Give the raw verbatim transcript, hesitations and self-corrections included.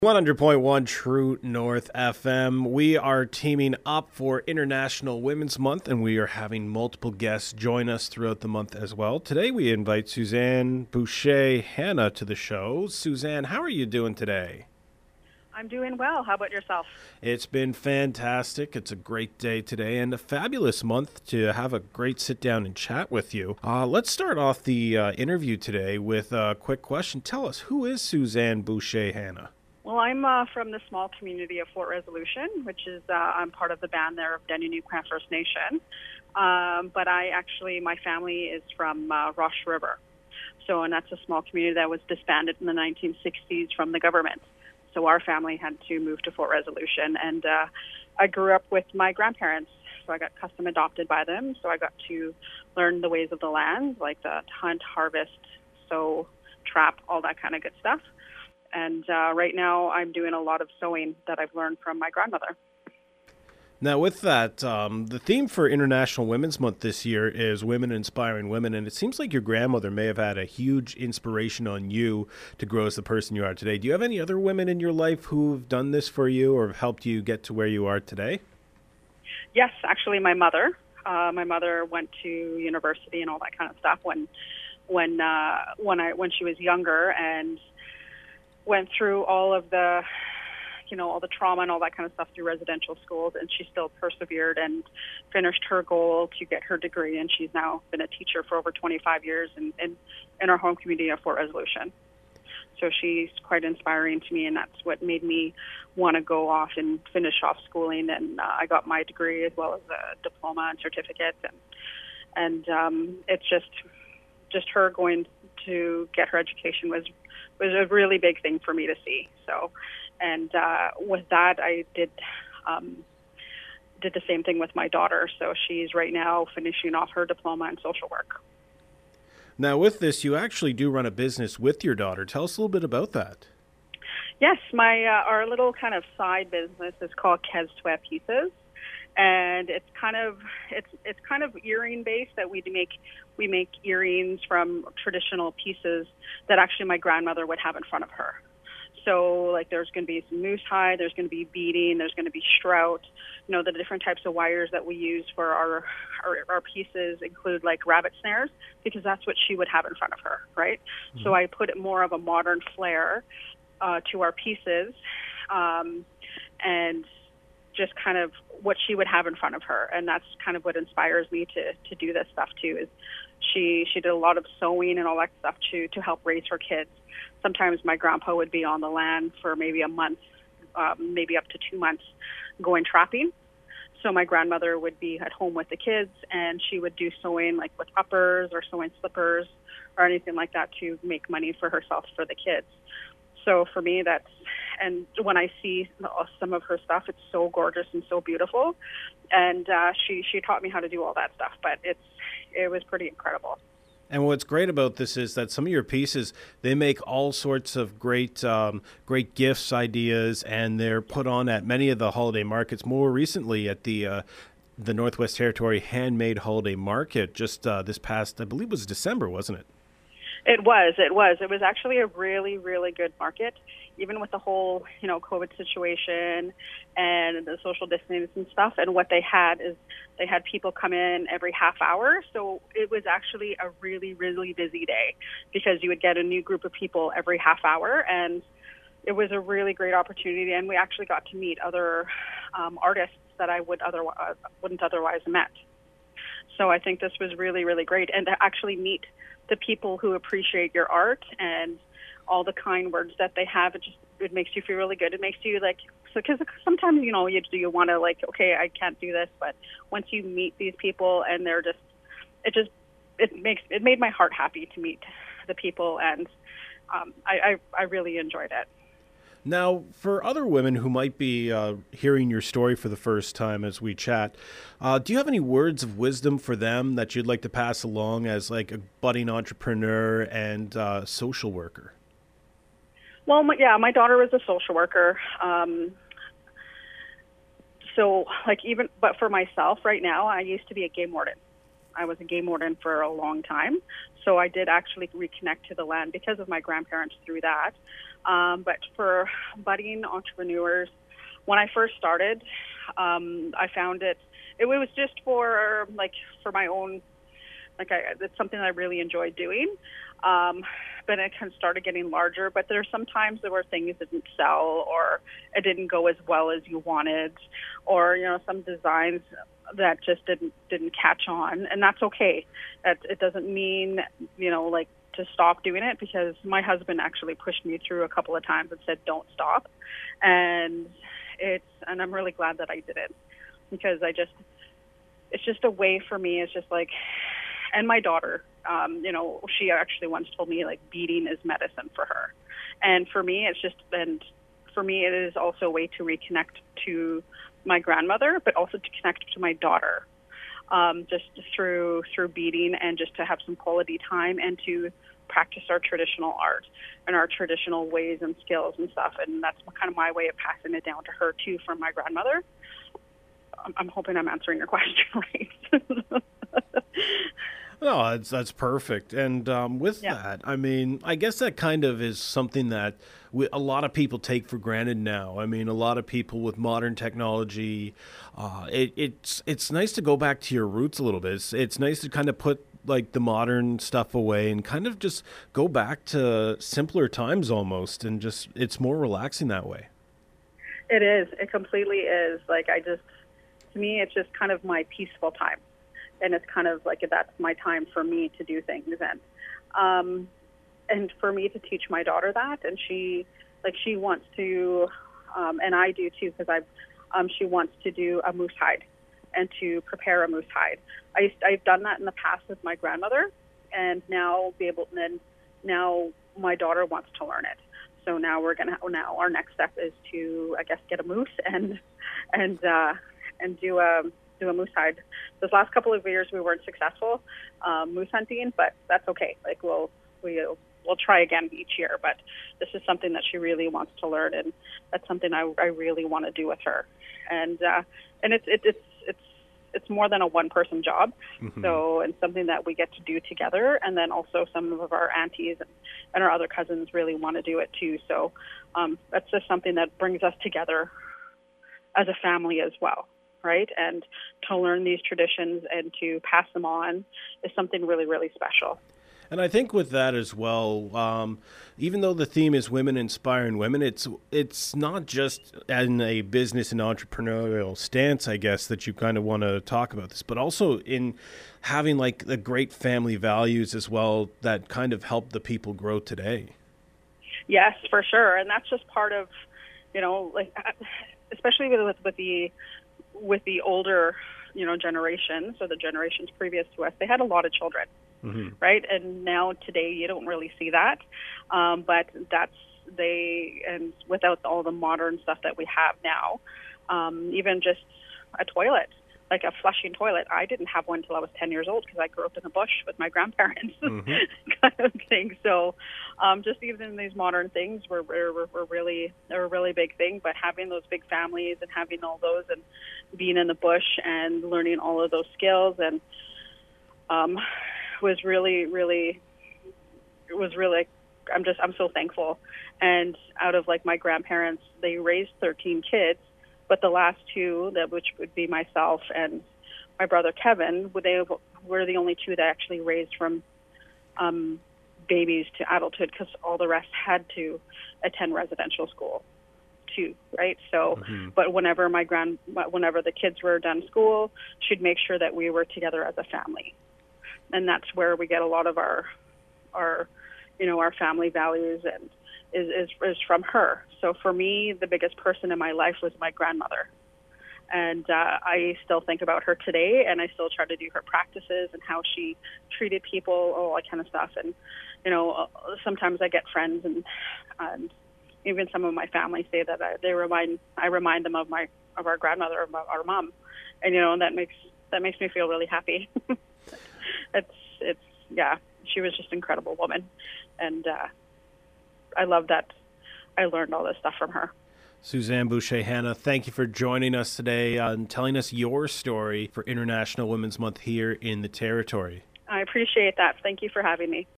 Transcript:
one hundred point one True North F M. We are teaming up for International Women's Month, and we are having multiple guests join us throughout the month as well. Today, we invite Suzanne Boucher-Hanna to the show. Suzanne, how are you doing today? I'm doing well. How about yourself? It's been fantastic. It's a great day today and a fabulous month to have a great sit down and chat with you. Uh, let's start off the uh, interview today with a quick question. Tell us, who is Suzanne Boucher-Hanna? Well, I'm uh, from the small community of Fort Resolution, which is, uh, I'm part of the band there of Denu-Niukwent First Nation. Um, but I actually, my family is from uh, Rush River. So, and that's a small community that was disbanded in the nineteen sixties from the government. So our family had to move to Fort Resolution. And uh, I grew up with my grandparents. So I got custom adopted by them. So I got to learn the ways of the land, like the hunt, harvest, sow, trap, all that kind of good stuff. And uh, right now I'm doing a lot of sewing that I've learned from my grandmother. Now, with that, um, the theme for International Women's Month this year is Women Inspiring Women, and it seems like your grandmother may have had a huge inspiration on you to grow as the person you are today. Do you have any other women in your life who've done this for you or have helped you get to where you are today? Yes, actually, my mother. Uh, my mother went to university and all that kind of stuff when, when, uh, when I when she was younger, and went through all of the, you know, all the trauma and all that kind of stuff through residential schools, and she still persevered and finished her goal to get her degree, and she's now been a teacher for over twenty-five years in, in, in our home community of Fort Resolution. So she's quite inspiring to me, and that's what made me want to go off and finish off schooling, and uh, I got my degree as well as a diploma and certificate, and, and um, it's just, just her going to get her education was was a really big thing for me to see. So, and uh, with that, I did um, did the same thing with my daughter. So she's right now finishing off her diploma in social work. Now, with this, you actually do run a business with your daughter. Tell us a little bit about that. Yes, my uh, our little kind of side business is called Keswe Pieces. And it's kind of it's it's kind of earring based that we make we make earrings from traditional pieces that actually my grandmother would have in front of her. So like there's going to be some moose hide, there's going to be beading, there's going to be strout. You know, the different types of wires that we use for our, our our pieces include like rabbit snares, because that's what she would have in front of her, right? Mm-hmm. So I put it more of a modern flair uh, to our pieces, um, and just kind of what she would have in front of her. And that's kind of what inspires me to, to do this stuff too, is she, she did a lot of sewing and all that stuff to, to help raise her kids. Sometimes my grandpa would be on the land for maybe a month, um, maybe up to two months going trapping. So my grandmother would be at home with the kids, and she would do sewing like with uppers or sewing slippers or anything like that to make money for herself, for the kids. So for me, that's, and when I see some of her stuff, it's so gorgeous and so beautiful. And uh, she, she taught me how to do all that stuff, but it's, it was pretty incredible. And what's great about this is that some of your pieces, they make all sorts of great um, great gifts, ideas, and they're put on at many of the holiday markets. More recently at the uh, the Northwest Territory Handmade Holiday Market just uh, this past, I believe it was December, wasn't it? It was, it was. It was actually a really, really good market, even with the whole, you know, COVID situation and the social distancing and stuff. And what they had is they had people come in every half hour. So it was actually a really, really busy day, because you would get a new group of people every half hour. And it was a really great opportunity. And we actually got to meet other um, artists that I would otherwise, wouldn't otherwise have met. So I think this was really, really great. And to actually meet the people who appreciate your art and all the kind words that they have, it just, it makes you feel really good. It makes you like, so because sometimes, you know, you, you want to like, okay, I can't do this. But once you meet these people and they're just, it just, it makes, it made my heart happy to meet the people. And um, I, I, I really enjoyed it. Now, for other women who might be uh, hearing your story for the first time as we chat, uh, do you have any words of wisdom for them that you'd like to pass along as like a budding entrepreneur and uh, social worker? Well, my, yeah, my daughter was a social worker. Um, so like even, but for myself right now, I used to be a game warden. I was a game warden for a long time. So I did actually reconnect to the land because of my grandparents through that. Um, but for budding entrepreneurs, when I first started, um, I found it, it was just for like for my own, like I, it's something I really enjoyed doing. Um, but it kind of started getting larger. But there are some times there were things that didn't sell, or it didn't go as well as you wanted, or you know some designs that just didn't didn't catch on, and that's okay. That it doesn't mean you know like to stop doing it, because my husband actually pushed me through a couple of times and said don't stop, and it's and I'm really glad that I did it, because I just it's just a way for me. It's just like, and my daughter, um, you know, she actually once told me like beading is medicine for her. And for me, it's just been, for me, it is also a way to reconnect to my grandmother, but also to connect to my daughter, um, just through, through beading, and just to have some quality time and to practice our traditional art and our traditional ways and skills and stuff. And that's kind of my way of passing it down to her too, from my grandmother. I'm, I'm hoping I'm answering your question right. No, that's that's perfect. And um, with Yeah. that, I mean, I guess that kind of is something that we, a lot of people take for granted now. I mean, a lot of people with modern technology, uh, it, it's it's nice to go back to your roots a little bit. It's, it's nice to kind of put like the modern stuff away and kind of just go back to simpler times almost, and just it's more relaxing that way. It is. It completely is. Like I just, to me, it's just kind of my peaceful time. And it's kind of like that's my time for me to do things, and um, and for me to teach my daughter that, and she like she wants to, um, and I do too, because I've um, she wants to do a moose hide and to prepare a moose hide. I used, I've done that in the past with my grandmother, and now be able and then now my daughter wants to learn it. So now we're gonna now our next step is to I guess get a moose and and uh, and do a. do a moose hide. Those last couple of years we weren't successful um, moose hunting, but that's okay. Like we'll we'll we'll try again each year. But this is something that she really wants to learn, and that's something I, I really want to do with her. And uh, and it's it, it's it's it's more than a one person job. Mm-hmm. So and something that we get to do together. And then also some of our aunties and, and our other cousins really want to do it too. So um, that's just something that brings us together as a family as well. Right, and to learn these traditions and to pass them on is something really, really special. And I think with that as well, um, even though the theme is women inspiring women, it's it's not just in a business and entrepreneurial stance, I guess, that you kind of want to talk about this, but also in having like the great family values as well that kind of help the people grow today. Yes, for sure, and that's just part of, you know, like especially with with the with the older, you know, generation, so the generations previous to us, they had a lot of children, mm-hmm. right? And now today you don't really see that, um, but that's they, and without all the modern stuff that we have now, um, even just a toilet, like a flushing toilet. I didn't have one until I was ten years old because I grew up in the bush with my grandparents, mm-hmm. kind of thing. So um, just even these modern things were, were, were really, they're a really big thing, but having those big families and having all those and being in the bush and learning all of those skills and um, was really, really, it was really, I'm just, I'm so thankful. And out of like my grandparents, they raised thirteen kids. But the last two, that which would be myself and my brother Kevin, they were the only two that actually raised from um, babies to adulthood, because all the rest had to attend residential school too, right? So, mm-hmm. but whenever my grand, whenever the kids were done school, she'd make sure that we were together as a family, and that's where we get a lot of our, our, you know, our family values and. Is, is is from her. So for me, the biggest person in my life was my grandmother. And uh, I still think about her today, and I still try to do her practices and how she treated people, all that kind of stuff. And, you know, sometimes I get friends and and even some of my family say that I, they remind I remind them of my of our grandmother, of our mom. And, you know, that makes that makes me feel really happy. it's, it's, yeah, she was just an incredible woman. And, uh, I love that I learned all this stuff from her. Suzanne Boucher-Hanna, thank you for joining us today uh, and telling us your story for International Women's Month here in the Territory. I appreciate that. Thank you for having me.